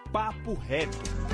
Papo Reto.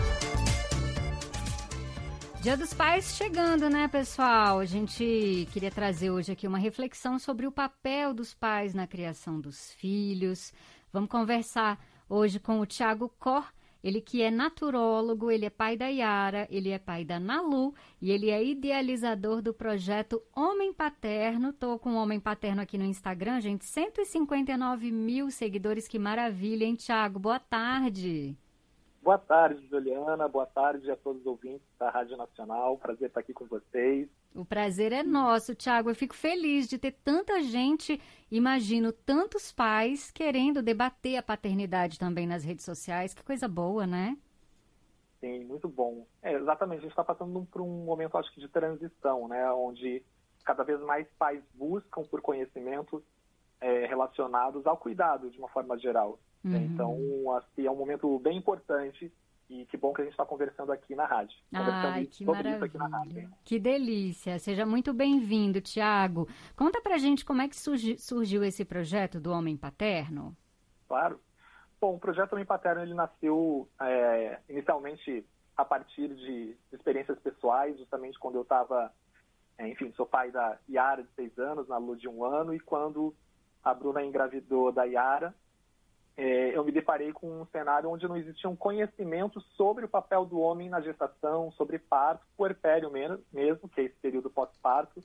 Dia dos Pais chegando, né, pessoal? A gente queria trazer hoje aqui uma reflexão sobre o papel dos pais na criação dos filhos. Vamos conversar hoje com o Thiago Cor, ele que é naturólogo, ele é pai da Yara, ele é pai da Nalu e ele é idealizador do projeto Homem Paterno. Tô com o Homem Paterno aqui no Instagram, gente, 159 mil seguidores, que maravilha, hein, Thiago? Boa tarde. Boa tarde, Juliana. Boa tarde a todos os ouvintes da Rádio Nacional. Prazer estar aqui com vocês. O prazer é nosso, Thiago. Eu fico feliz de ter tanta gente, imagino, tantos pais querendo debater a paternidade também nas redes sociais. Que coisa boa, né? Sim, muito bom. Exatamente, a gente está passando por um momento, acho que, de transição, né? Onde cada vez mais pais buscam por conhecimentos relacionados ao cuidado, de uma forma geral. Então, assim, é um momento bem importante e que bom que a gente está conversando aqui na rádio. Ai, que maravilha. Que delícia. Seja muito bem-vindo, Thiago. Conta pra gente como é que surgiu esse projeto do Homem Paterno. Claro. Bom, o projeto Homem Paterno, ele nasceu inicialmente a partir de experiências pessoais, justamente quando eu estava, sou pai da Yara, de 6 anos, na Nalu, de 1 ano, e quando a Bruna engravidou da Yara, eu me deparei com um cenário onde não existiam conhecimentos sobre o papel do homem na gestação, sobre parto, puerpério mesmo, que é esse período pós-parto,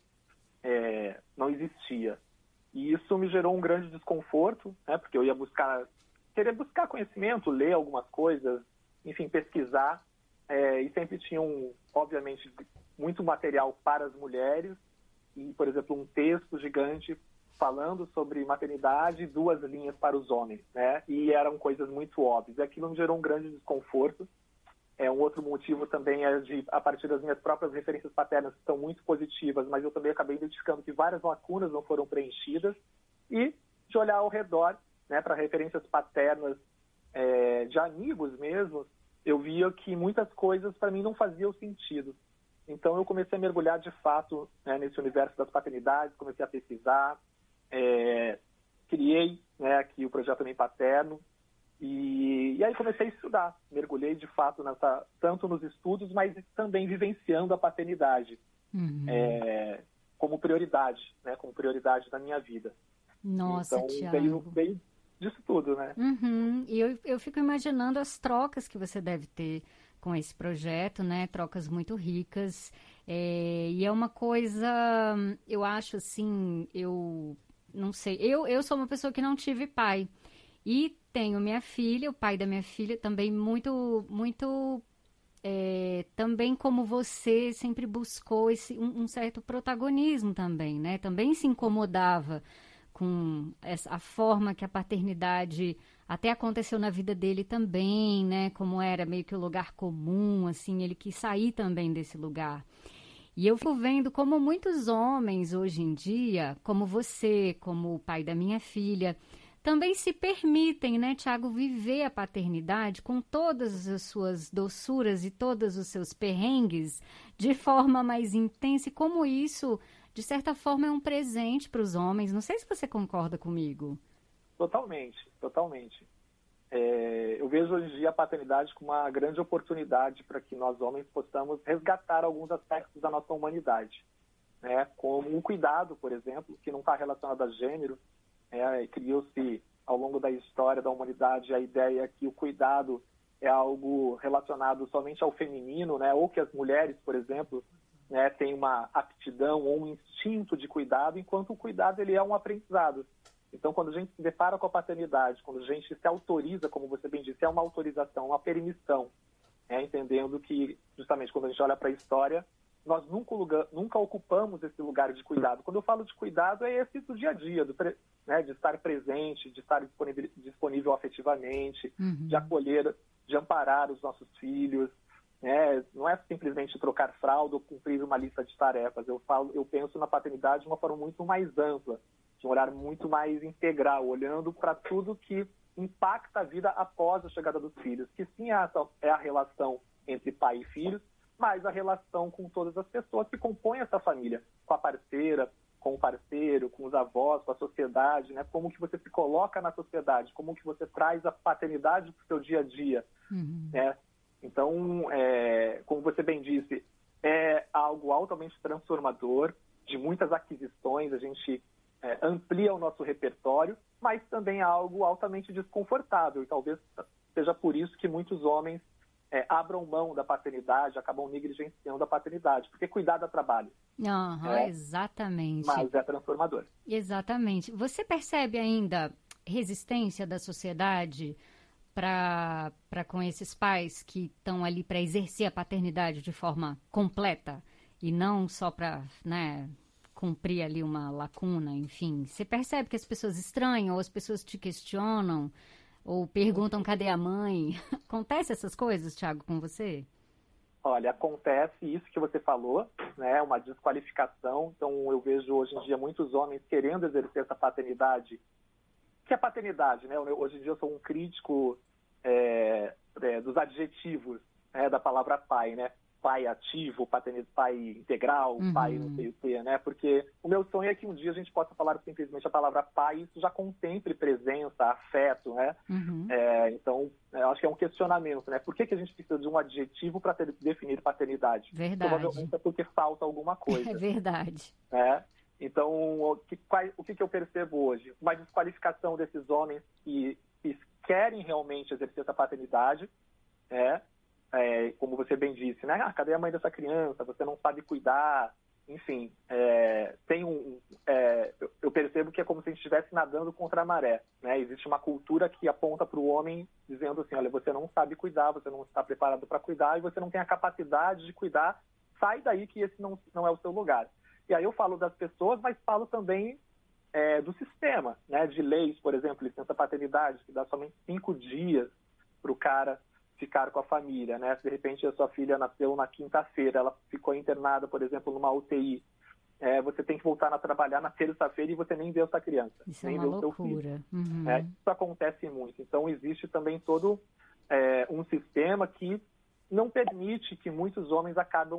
não existia. E isso me gerou um grande desconforto, né, porque eu ia querer buscar conhecimento, ler algumas coisas, enfim, pesquisar, e sempre tinha, obviamente, muito material para as mulheres, e, por exemplo, um texto gigante falando sobre maternidade e 2 linhas para os homens, né? E eram coisas muito óbvias. E aquilo me gerou um grande desconforto. Um outro motivo também é a partir das minhas próprias referências paternas, que são muito positivas, mas eu também acabei identificando que várias lacunas não foram preenchidas, e de olhar ao redor, né, para referências paternas de amigos mesmo, eu via que muitas coisas para mim não faziam sentido. Então eu comecei a mergulhar de fato, né, nesse universo das paternidades, comecei a pesquisar, criei, né, aqui o projeto Homem Paterno, e aí comecei a estudar, mergulhei de fato tanto nos estudos, mas também vivenciando a paternidade como prioridade, né, como prioridade da minha vida. Nossa, então, Thiago. veio disso tudo, né? E eu fico imaginando as trocas que você deve ter com esse projeto, né? Trocas muito ricas. E é uma coisa, eu acho assim, eu não sei, eu sou uma pessoa que não tive pai. E tenho minha filha, o pai da minha filha também muito, muito, também como você, sempre buscou um certo protagonismo também, né? Também se incomodava com a forma que a paternidade até aconteceu na vida dele também, né? Como era meio que o lugar comum, assim, ele quis sair também desse lugar. E eu fico vendo como muitos homens hoje em dia, como você, como o pai da minha filha, também se permitem, né, Thiago, viver a paternidade com todas as suas doçuras e todos os seus perrengues de forma mais intensa, e como isso, de certa forma, é um presente para os homens. Não sei se você concorda comigo. Totalmente, totalmente. Eu vejo hoje em dia a paternidade como uma grande oportunidade para que nós homens possamos resgatar alguns aspectos da nossa humanidade, né? Como o cuidado, por exemplo, que não está relacionado a gênero. Criou-se ao longo da história da humanidade a ideia que o cuidado é algo relacionado somente ao feminino, né? Ou que as mulheres, por exemplo, né, têm uma aptidão ou um instinto de cuidado, enquanto o cuidado ele é um aprendizado. Então, quando a gente se depara com a paternidade, quando a gente se autoriza, como você bem disse, é uma autorização, uma permissão, entendendo que, justamente, quando a gente olha para a história, nós nunca ocupamos esse lugar de cuidado. Quando eu falo de cuidado, é esse do dia a dia, de estar presente, de estar disponível afetivamente, de acolher, de amparar os nossos filhos. Não é simplesmente trocar fralda ou cumprir uma lista de tarefas. Eu penso na paternidade de uma forma muito mais ampla, de um olhar muito mais integral, olhando para tudo que impacta a vida após a chegada dos filhos, que sim é a relação entre pai e filhos, mas a relação com todas as pessoas que compõem essa família, com a parceira, com o parceiro, com os avós, com a sociedade, né? Como que você se coloca na sociedade, como que você traz a paternidade para o seu dia a dia, né? Então, como você bem disse, é algo altamente transformador, de muitas aquisições, a gente amplia o nosso repertório, mas também é algo altamente desconfortável, e talvez seja por isso que muitos homens abram mão da paternidade, acabam negligenciando a paternidade, porque cuidar dá trabalho. Exatamente. Mas é transformador. Exatamente. Você percebe ainda resistência da sociedade para com esses pais que estão ali para exercer a paternidade de forma completa e não só para, né, cumprir ali uma lacuna, enfim? Você percebe que as pessoas estranham ou as pessoas te questionam ou perguntam cadê a mãe? Acontece essas coisas, Thiago, com você? Olha, acontece isso que você falou, né? Uma desqualificação. Então, eu vejo hoje em dia muitos homens querendo exercer essa paternidade. Que é paternidade, né? Hoje em dia eu sou um crítico dos adjetivos, né? Da palavra pai, né? Pai ativo, pai integral, pai não sei o quê, né? Porque o meu sonho é que um dia a gente possa falar simplesmente a palavra pai e isso já contemple presença, afeto, né? Então, eu acho que é um questionamento, né? Por que a gente precisa de um adjetivo para definir paternidade? Verdade. Provavelmente é porque falta alguma coisa. É verdade. Né? Então, o que eu percebo hoje? Uma desqualificação desses homens que querem realmente exercer essa paternidade, né? Como você bem disse, né? Cadê a mãe dessa criança? Você não sabe cuidar. Enfim, eu percebo que é como se a gente estivesse nadando contra a maré, né? Existe uma cultura que aponta para o homem dizendo assim, olha, você não sabe cuidar, você não está preparado para cuidar e você não tem a capacidade de cuidar, sai daí que esse não é o seu lugar. E aí eu falo das pessoas, mas falo também do sistema, né? De leis, por exemplo, licença paternidade, que dá somente 5 dias para o cara ficar com a família, né? Se de repente a sua filha nasceu na quinta-feira, ela ficou internada, por exemplo, numa UTI, você tem que voltar a trabalhar na terça-feira e você nem vê essa criança. Isso nem é vê uma o seu filho. loucura. Isso acontece muito. Então existe também todo um sistema que não permite que muitos homens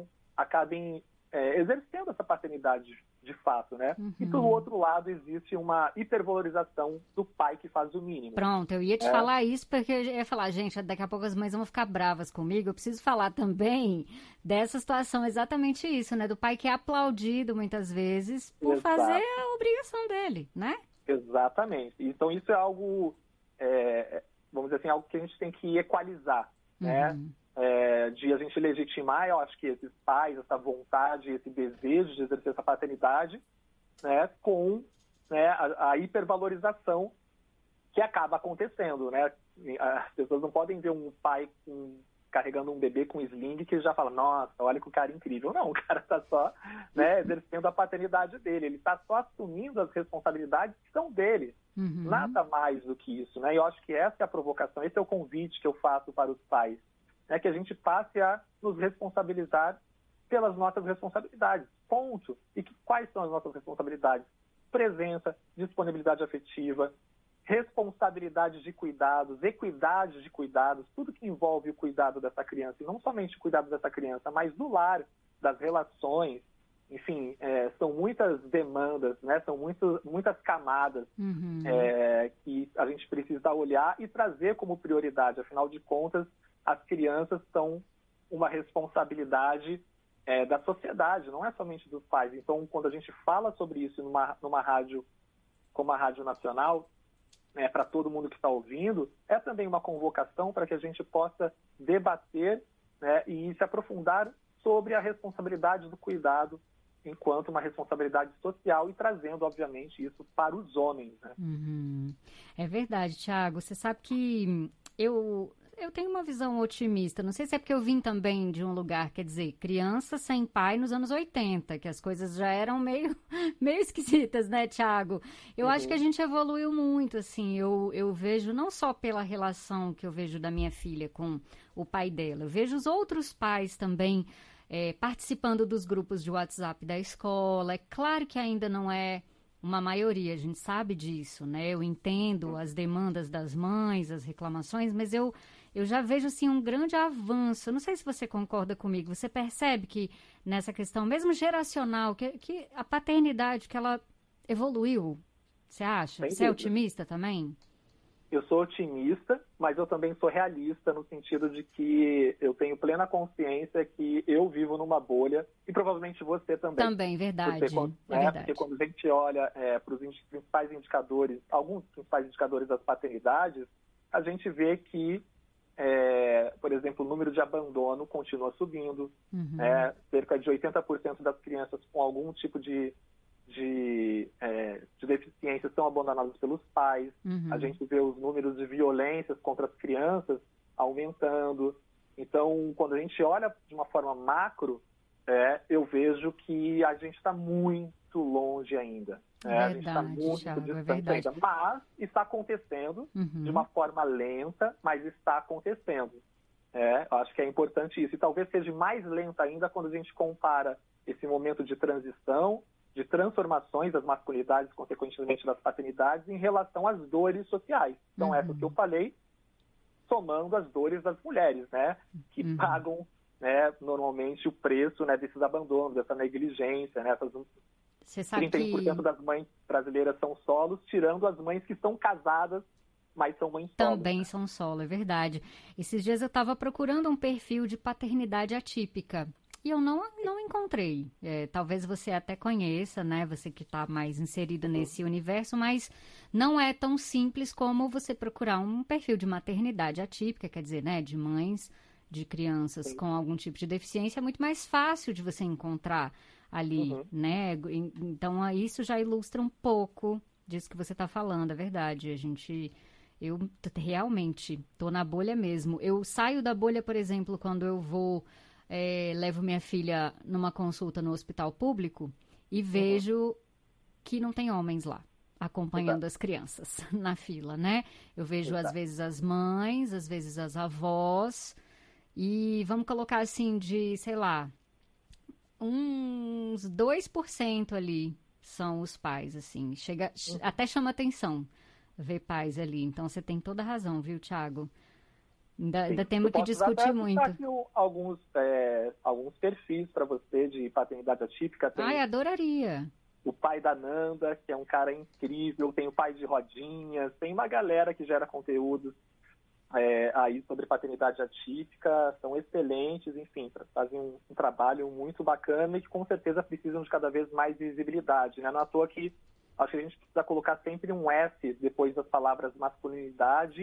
acabem exercendo essa paternidade de fato, né? E do outro lado existe uma hipervalorização do pai que faz o mínimo. Pronto, eu ia te falar isso porque eu ia falar, gente, daqui a pouco as mães vão ficar bravas comigo, eu preciso falar também dessa situação, exatamente isso, né? Do pai que é aplaudido muitas vezes por fazer a obrigação dele, né? Exatamente. Então isso é algo, vamos dizer assim, algo que a gente tem que equalizar, né? De a gente legitimar, eu acho que esses pais, essa vontade, esse desejo de exercer essa paternidade, né, com, né, a hipervalorização que acaba acontecendo, né? As pessoas não podem ver um pai carregando um bebê com sling que já fala, nossa, olha que cara incrível. Não, o cara está só, né, exercendo a paternidade dele, ele está só assumindo as responsabilidades que são dele. Nada mais do que isso, né? E eu acho que essa é a provocação, esse é o convite que eu faço para os pais. Que a gente passe a nos responsabilizar pelas nossas responsabilidades. Ponto. E quais são as nossas responsabilidades? Presença, disponibilidade afetiva, responsabilidade de cuidados, equidade de cuidados, tudo que envolve o cuidado dessa criança. E não somente o cuidado dessa criança, mas do lar, das relações. Enfim, são muitas demandas, né? São muitas camadas que a gente precisa olhar e trazer como prioridade. Afinal de contas, as crianças são uma responsabilidade da sociedade, não é somente dos pais. Então, quando a gente fala sobre isso numa rádio como a Rádio Nacional, para todo mundo que está ouvindo, é também uma convocação para que a gente possa debater, né, e se aprofundar sobre a responsabilidade do cuidado enquanto uma responsabilidade social e trazendo, obviamente, isso para os homens. Né? É verdade, Thiago. Você sabe que eu tenho uma visão otimista. Não sei se é porque eu vim também de um lugar, quer dizer, criança sem pai nos anos 80, que as coisas já eram meio esquisitas, né, Thiago? Eu acho que a gente evoluiu muito, assim. Eu vejo, não só pela relação que eu vejo da minha filha com o pai dela, eu vejo os outros pais também participando dos grupos de WhatsApp da escola. É claro que ainda não é uma maioria, a gente sabe disso, né? Eu entendo as demandas das mães, as reclamações, mas eu já vejo, assim, um grande avanço. Eu não sei se você concorda comigo. Você percebe que nessa questão, mesmo geracional, que a paternidade, que ela evoluiu, você acha? Sem Você é dúvida. otimista também? Eu sou otimista, mas eu também sou realista no sentido de que eu tenho plena consciência que eu vivo numa bolha e provavelmente você também. Também, verdade. Porque quando a gente olha para os principais indicadores, alguns principais indicadores das paternidades, a gente vê que, por exemplo, o número de abandono continua subindo, cerca de 80% das crianças com algum tipo de deficiência são abandonadas pelos pais. A gente vê os números de violências contra as crianças aumentando. Então, quando a gente olha de uma forma macro, eu vejo que a gente está muito longe ainda. Verdade, a gente está muito Thiago, distante ainda. Mas está acontecendo de uma forma lenta, mas está acontecendo. Eu acho que é importante isso. E talvez seja mais lenta ainda quando a gente compara esse momento de transição, de transformações das masculinidades, consequentemente das paternidades, em relação às dores sociais. Então, essas que eu falei, somando as dores das mulheres, né? Que pagam, né, normalmente o preço, né, desses abandonos, dessa negligência, né? Essas 31% das mães brasileiras são solos, tirando as mães que estão casadas, mas são mães solos. Também são solo, é verdade. Esses dias eu estava procurando um perfil de paternidade atípica. E eu não encontrei. Talvez você até conheça, né? Você que está mais inserido nesse universo, mas não é tão simples como você procurar um perfil de maternidade atípica, quer dizer, né? De mães, de crianças com algum tipo de deficiência, é muito mais fácil de você encontrar ali, né? Então, isso já ilustra um pouco disso que você está falando, é verdade. Eu realmente estou na bolha mesmo. Eu saio da bolha, por exemplo, quando eu vou... levo minha filha numa consulta no hospital público e vejo que não tem homens lá acompanhando as crianças na fila, né? Eu vejo às vezes as mães, às vezes as avós e vamos colocar assim de, sei lá, uns 2% ali são os pais, assim. Até chama atenção ver pais ali. Então você tem toda a razão, viu, Thiago? Ainda temos que discutir muito. Aqui alguns perfis para você de paternidade atípica. Tem adoraria. O pai da Nanda, que é um cara incrível. Tem o pai de Rodinhas. Tem uma galera que gera conteúdos aí sobre paternidade atípica. São excelentes, enfim, fazem um trabalho muito bacana e que com certeza precisam de cada vez mais visibilidade, né? Não é à toa que acho que a gente precisa colocar sempre um S depois das palavras masculinidades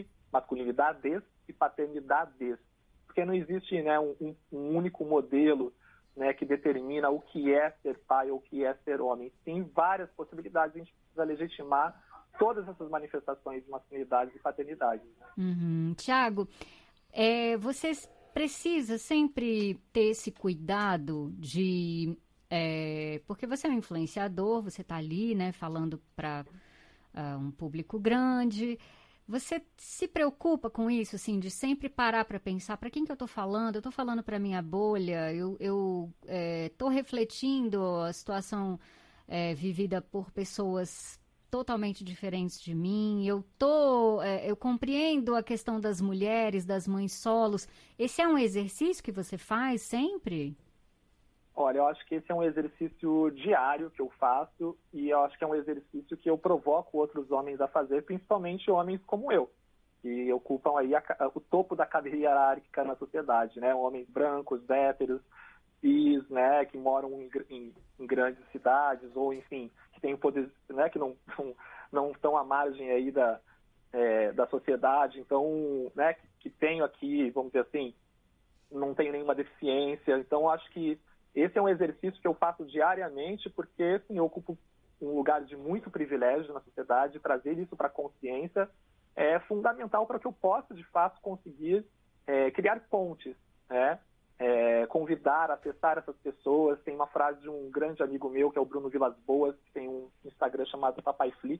e paternidades, porque não existe, né, um único modelo, né, que determina o que é ser pai ou o que é ser homem. Tem várias possibilidades, a gente precisa legitimar todas essas manifestações de masculinidade e paternidade. Né? Tiago, você precisa sempre ter esse cuidado de... porque você é um influenciador, você está ali, né, falando para um público grande. Você se preocupa com isso, assim, de sempre parar para pensar para quem que eu estou falando? Eu estou falando para minha bolha? Eu estou refletindo a situação vivida por pessoas totalmente diferentes de mim? Eu compreendo a questão das mulheres, das mães solos. Esse é um exercício que você faz sempre? Olha, eu acho que esse é um exercício diário que eu faço e eu acho que é um exercício que eu provoco outros homens a fazer, principalmente homens como eu, que ocupam aí o topo da cadeia hierárquica na sociedade, né? Homens brancos, héteros, cis, né? Que moram em grandes cidades ou, enfim, que têm poder, né? Que não estão à margem aí da sociedade, então, né? Que tenho aqui, vamos dizer assim, não tenho nenhuma deficiência, então eu acho que esse é um exercício que eu faço diariamente porque, assim, eu ocupo um lugar de muito privilégio na sociedade. Trazer isso para a consciência é fundamental para que eu possa, de fato, conseguir criar pontes, né? Convidar, acessar essas pessoas. Tem uma frase de um grande amigo meu, que é o Bruno Vilas Boas, que tem um Instagram chamado Papai Flip,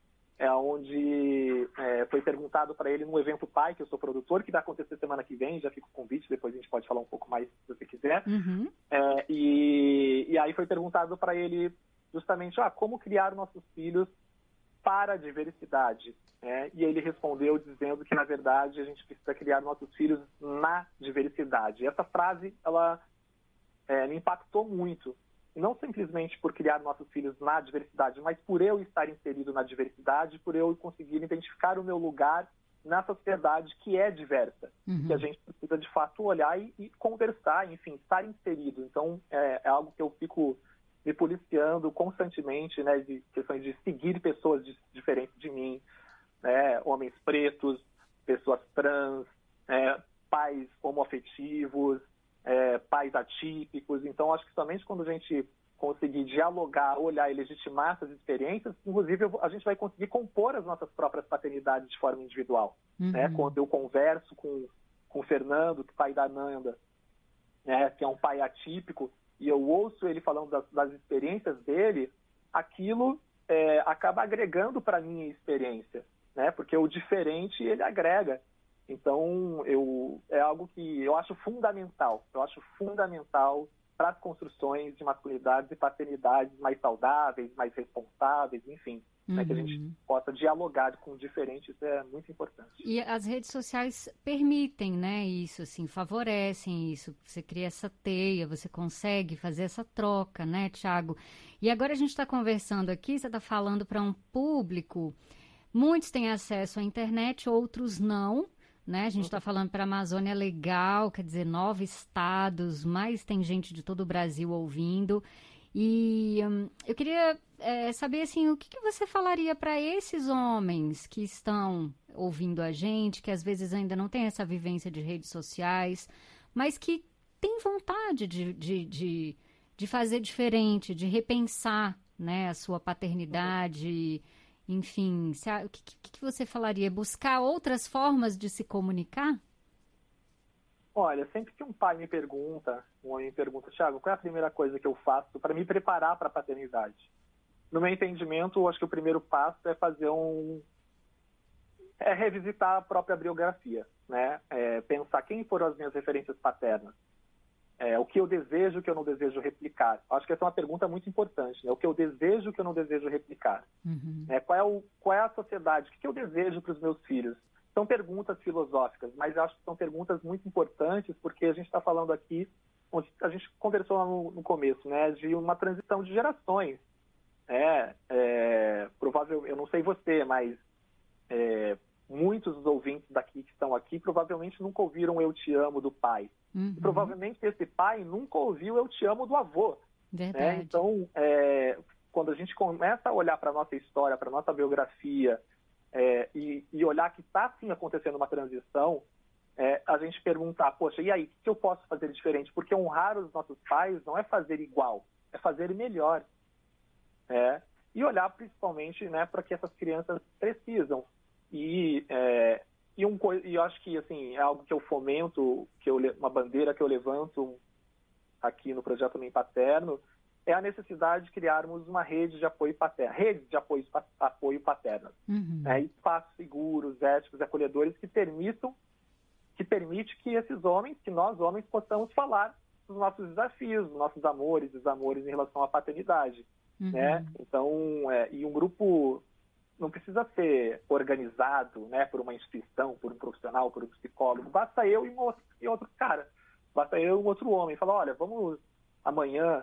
onde foi perguntado para ele no evento Pai, que eu sou produtor, que vai acontecer semana que vem, já fica o convite, depois a gente pode falar um pouco mais se você quiser. E aí foi perguntado para ele justamente, como criar nossos filhos para a diversidade, né? E ele respondeu dizendo que, na verdade, a gente precisa criar nossos filhos na diversidade. E essa frase, ela me impactou muito. E não simplesmente por criar nossos filhos na diversidade, mas por eu estar inserido na diversidade, por eu conseguir identificar o meu lugar na sociedade que é diversa, que a gente precisa, de fato, olhar e conversar, enfim, estar inserido. Então, é algo que eu fico me policiando constantemente, né, de questões de seguir pessoas diferentes de mim, né, homens pretos, pessoas trans, pais homoafetivos, pais atípicos. Então, acho que somente quando a gente conseguir dialogar, olhar e legitimar essas experiências, inclusive a gente vai conseguir compor as nossas próprias paternidades de forma individual. Né? Quando eu converso com o Fernando, que é pai da Nanda, né, que é um pai atípico, e eu ouço ele falando das experiências dele, aquilo acaba agregando para a minha experiência, né? Porque o diferente, ele agrega. Então, é algo que eu acho fundamental. Eu acho fundamental para as construções de masculinidades e paternidades mais saudáveis, mais responsáveis, enfim. Né, que a gente possa dialogar com o diferente, isso é muito importante. E as redes sociais permitem, né, isso, assim, favorecem isso. Você cria essa teia, você consegue fazer essa troca, né, Thiago? E agora a gente está conversando aqui, você está falando para um público, muitos têm acesso à internet, outros não, né? A gente está falando para a Amazônia Legal, quer dizer, 9 estados, mas tem gente de todo o Brasil ouvindo. E eu queria saber, assim, o que você falaria para esses homens que estão ouvindo a gente, que às vezes ainda não têm essa vivência de redes sociais, mas que têm vontade de fazer diferente, de repensar, né, a sua paternidade, enfim, o que você falaria? Buscar outras formas de se comunicar? Olha, sempre que um pai me pergunta, um homem me pergunta, Thiago, qual é a primeira coisa que eu faço para me preparar para a paternidade? No meu entendimento, eu acho que o primeiro passo é revisitar a própria biografia, né? Pensar quem foram as minhas referências paternas, o que eu desejo, o que eu não desejo replicar. Acho que essa é uma pergunta muito importante, né? O que eu desejo, o que eu não desejo replicar. Qual é a sociedade? O que eu desejo para os meus filhos? São perguntas filosóficas, mas eu acho que são perguntas muito importantes, porque a gente está falando aqui, onde a gente conversou lá no começo, né, de uma transição de gerações. Provável, eu não sei você, mas muitos dos ouvintes daqui que estão aqui provavelmente nunca ouviram Eu Te Amo do pai. E provavelmente esse pai nunca ouviu Eu Te Amo do avô. Verdade. Então, quando a gente começa a olhar para a nossa história, para a nossa biografia, e olhar que está sim acontecendo uma transição, a gente perguntar, poxa, e aí, o que eu posso fazer diferente? Porque honrar os nossos pais não é fazer igual, é fazer melhor. E olhar principalmente, né, para que essas crianças precisam. E eu acho que, assim, é algo que eu fomento, uma bandeira que eu levanto aqui no Projeto Homem Paterno, é a necessidade de criarmos uma rede de apoio paterno, redes de apoio paterno, espaços seguros, éticos e acolhedores que permite que esses homens, que nós homens, possamos falar dos nossos desafios, dos nossos amores, desamores em relação à paternidade, né? Então, e um grupo não precisa ser organizado, né, por uma instituição, por um profissional, por um psicólogo. Basta eu e outro cara, basta eu e um outro homem. Falar, olha, vamos amanhã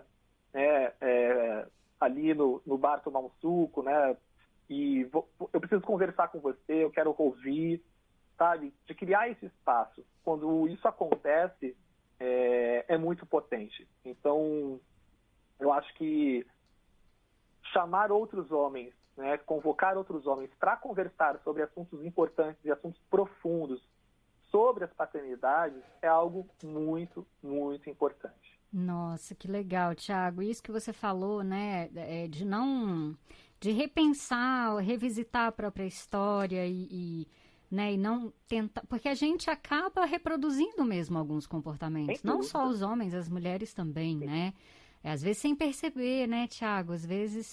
ali no bar tomar um suco, né? E eu preciso conversar com você, eu quero ouvir, sabe? De criar esse espaço. Quando isso acontece, é muito potente. Então, eu acho que chamar outros homens, né? Convocar outros homens para conversar sobre assuntos importantes e assuntos profundos sobre as paternidades é algo muito, muito importante. Nossa, que legal, Thiago. Isso que você falou, né, de repensar, revisitar a própria história né, e não tentar, porque a gente acaba reproduzindo mesmo alguns comportamentos, não só os homens, as mulheres também, né? Às vezes sem perceber, né, Thiago? Às vezes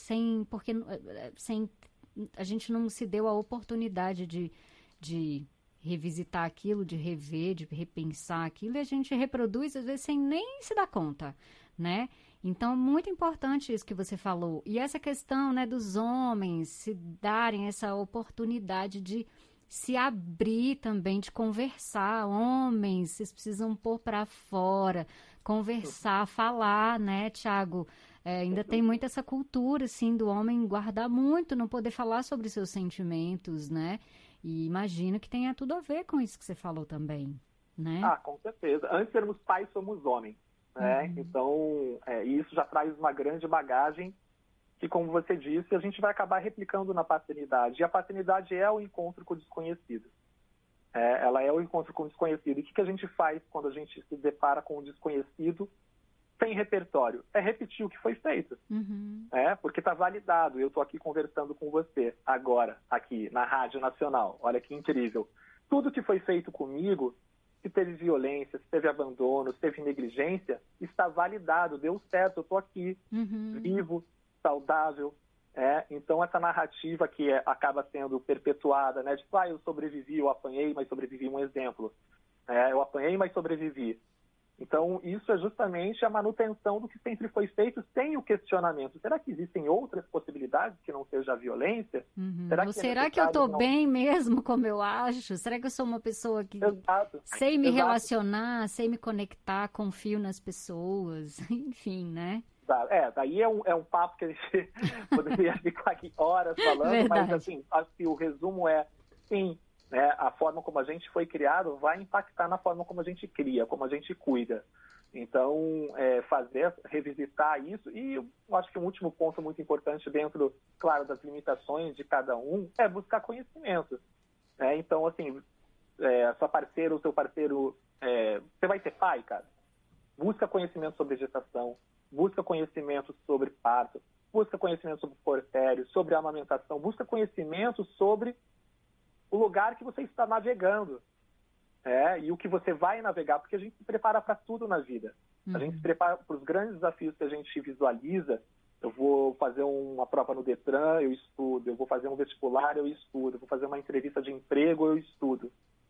a gente não se deu a oportunidade de revisitar aquilo, de rever, de repensar aquilo, e a gente reproduz, às vezes, sem nem se dar conta, né? Então, muito importante isso que você falou. E essa questão, né, dos homens se darem essa oportunidade de se abrir também, de conversar. Homens, vocês precisam pôr para fora, conversar, falar, né, Tiago? Ainda tem muito essa cultura, assim, do homem guardar muito, não poder falar sobre seus sentimentos, né? E imagino que tenha tudo a ver com isso que você falou também, né? Ah, com certeza. Antes de sermos pais, somos homens, né? Então, isso já traz uma grande bagagem que, como você disse, a gente vai acabar replicando na paternidade. E a paternidade é o encontro com o desconhecido. Ela é o encontro com o desconhecido. E o que a gente faz quando a gente se depara com o desconhecido sem repertório? É repetir o que foi feito. Porque está validado. Eu estou aqui conversando com você agora, aqui na Rádio Nacional. Olha que incrível. Tudo que foi feito comigo, se teve violência, se teve abandono, se teve negligência, está validado, deu certo, eu estou aqui, vivo, saudável. Então, essa narrativa que acaba sendo perpetuada, né, tipo, eu sobrevivi, eu apanhei, mas sobrevivi, um exemplo. Eu apanhei, mas sobrevivi. Então, isso é justamente a manutenção do que sempre foi feito sem o questionamento. Será que existem outras possibilidades que não seja a violência? Será que eu estou bem mesmo como eu acho? Será que eu sou uma pessoa que sei me relacionar, sei me conectar, confio nas pessoas? Enfim, né? Daí é um papo que a gente poderia ficar aqui horas falando, Verdade. Mas assim, acho que o resumo sim, né, a forma como a gente foi criado vai impactar na forma como a gente cria, como a gente cuida. Então, revisitar isso, e eu acho que um último ponto muito importante dentro, claro, das limitações de cada um, é buscar conhecimento. Então, assim, sua parceira ou seu parceiro, você vai ser pai, cara? Busca conhecimento sobre gestação, busca conhecimento sobre parto, busca conhecimento sobre puerpério, sobre amamentação, busca conhecimento sobre o lugar que você está navegando, e o que você vai navegar, porque a gente se prepara para tudo na vida. A gente se prepara para os grandes desafios que a gente visualiza. Eu vou fazer uma prova no Detran, eu estudo. Eu vou fazer um vestibular, eu estudo. Eu vou fazer uma entrevista de emprego, eu estudo.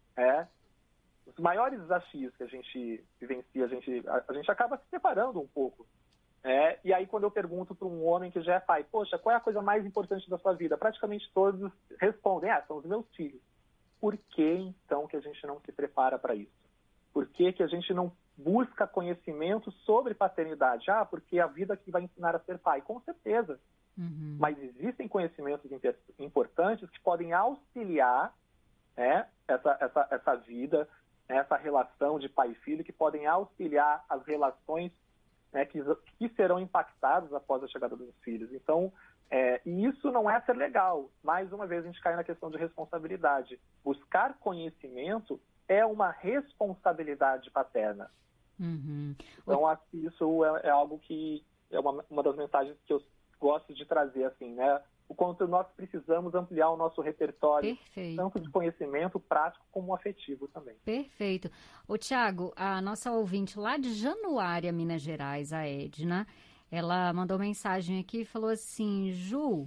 Os maiores desafios que a gente vivencia, a gente acaba se preparando um pouco. E aí, quando eu pergunto para um homem que já é pai, poxa, qual é a coisa mais importante da sua vida? Praticamente todos respondem, são os meus filhos. Por que, então, que a gente não se prepara para isso? Por que a gente não busca conhecimento sobre paternidade? Porque a vida que vai ensinar a ser pai. Com certeza. Mas existem conhecimentos importantes que podem auxiliar essa vida, essa relação de pai e filho, que podem auxiliar as relações que serão impactados após a chegada dos filhos. Então, e isso não é ser legal. Mais uma vez, a gente cai na questão de responsabilidade. Buscar conhecimento é uma responsabilidade paterna. Então, acho que isso é algo que é uma das mensagens que eu gosto de trazer, assim, né? O quanto nós precisamos ampliar o nosso repertório, tanto de conhecimento prático como afetivo também. Perfeito. Ô, Tiago, a nossa ouvinte lá de Januária, Minas Gerais, a Edna, ela mandou mensagem aqui e falou assim, Ju,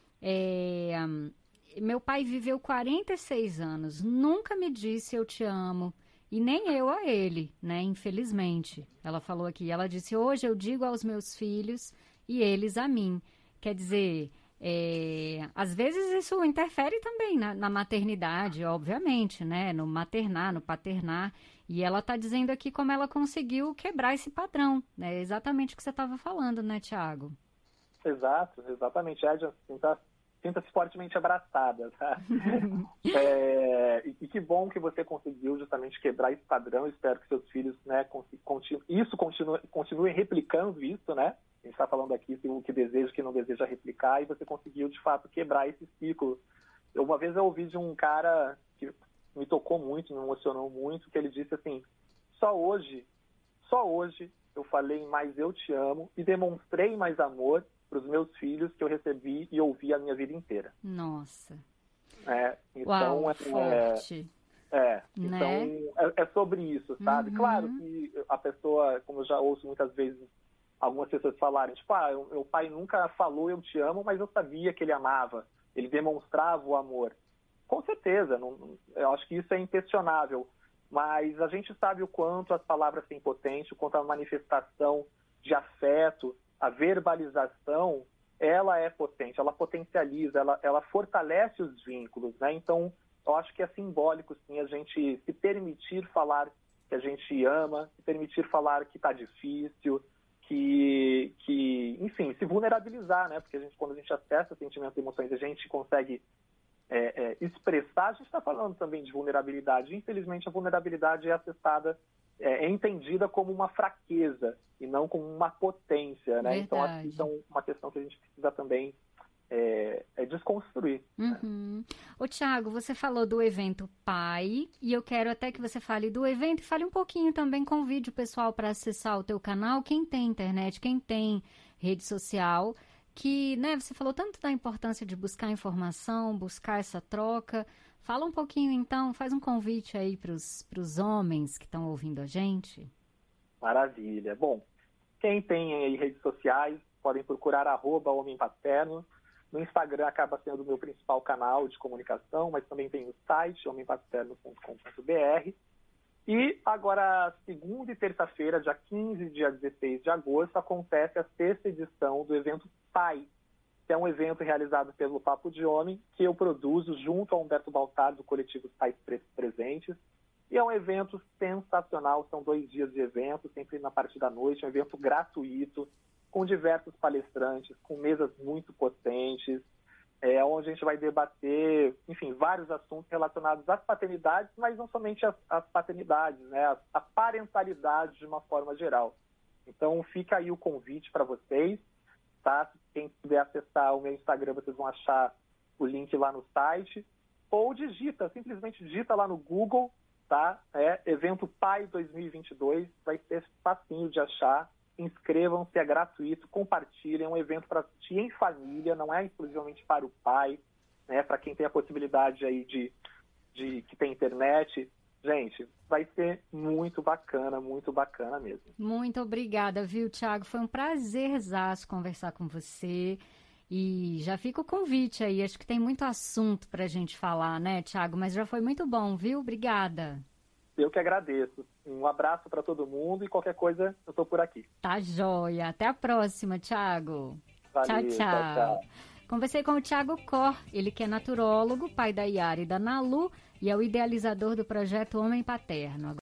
meu pai viveu 46 anos, nunca me disse eu te amo, e nem eu a ele, né, infelizmente. Ela falou aqui, ela disse, hoje eu digo aos meus filhos e eles a mim. Quer dizer... às vezes isso interfere também na maternidade, obviamente, né? No maternar, no paternar. E ela está dizendo aqui como ela conseguiu quebrar esse padrão, né? Exatamente o que você estava falando, né, Tiago? Exatamente. Edna, sinta-se fortemente abraçada, tá? E que bom que você conseguiu justamente quebrar esse padrão. Espero que seus filhos, né, continuem replicando isso, né? A gente está falando aqui o que deseja, o que não deseja replicar, e você conseguiu, de fato, quebrar esse ciclo. Uma vez eu ouvi de um cara que me tocou muito, me emocionou muito, que ele disse assim, só hoje eu falei mais eu te amo e demonstrei mais amor para os meus filhos que eu recebi e ouvi a minha vida inteira. Nossa. Então, uau, forte. Então, é sobre isso, sabe? Claro que a pessoa, como eu já ouço muitas vezes, algumas pessoas falarem, tipo, meu pai nunca falou eu te amo, mas eu sabia que ele amava, ele demonstrava o amor. Com certeza, eu acho que isso é inquestionável, mas a gente sabe o quanto as palavras têm potência, o quanto a manifestação de afeto, a verbalização, ela é potente, ela potencializa, ela fortalece os vínculos, né? Então, eu acho que é simbólico, sim, a gente se permitir falar que a gente ama, se permitir falar que está difícil, enfim, se vulnerabilizar, né? Porque quando a gente acessa sentimentos e emoções, a gente consegue expressar. A gente está falando também de vulnerabilidade. Infelizmente, a vulnerabilidade é acessada, é entendida como uma fraqueza e não como uma potência, né? Então, uma questão que a gente precisa também desconstruir. Uhum. Ô, Thiago, você falou do evento Pai, e eu quero até que você fale do evento e fale um pouquinho também, convide o pessoal para acessar o teu canal, quem tem internet, quem tem rede social, que, né, você falou tanto da importância de buscar informação, buscar essa troca. Fala um pouquinho, então, faz um convite aí para os homens que estão ouvindo a gente. Maravilha. Bom, quem tem aí redes sociais, podem procurar @homempaterno. No Instagram acaba sendo o meu principal canal de comunicação, mas também tem o site, homempaterno.com.br. E agora, segunda e terça-feira, dia 15 e dia 16 de agosto, acontece a 6ª edição do evento Pai, que é um evento realizado pelo Papo de Homem, que eu produzo junto a Humberto Baltar, do coletivo Pais Presentes. E é um evento sensacional, são 2 dias de evento, sempre na parte da noite, um evento gratuito, com diversos palestrantes, com mesas muito potentes, onde a gente vai debater, enfim, vários assuntos relacionados às paternidades, mas não somente às paternidades, né, a parentalidade de uma forma geral. Então, fica aí o convite para vocês, tá? Quem puder acessar o meu Instagram, vocês vão achar o link lá no site, ou simplesmente digita lá no Google, tá? Evento Pai 2022, vai ser facinho de achar. Inscrevam-se, é gratuito, compartilhem, é um evento para assistir em família, não é exclusivamente para o pai, né? Para quem tem a possibilidade aí de que tem internet. Gente, vai ser muito bacana mesmo. Muito obrigada, viu, Thiago? Foi um prazerzaço conversar com você. E já fica o convite aí, acho que tem muito assunto para a gente falar, né, Thiago? Mas já foi muito bom, viu? Obrigada. Eu que agradeço. Um abraço para todo mundo e qualquer coisa eu estou por aqui. Tá joia. Até a próxima, Thiago. Valeu, tchau. Conversei com o Thiago Cor, ele que é naturólogo, pai da Yara e da Nalu, e é o idealizador do projeto Homem Paterno.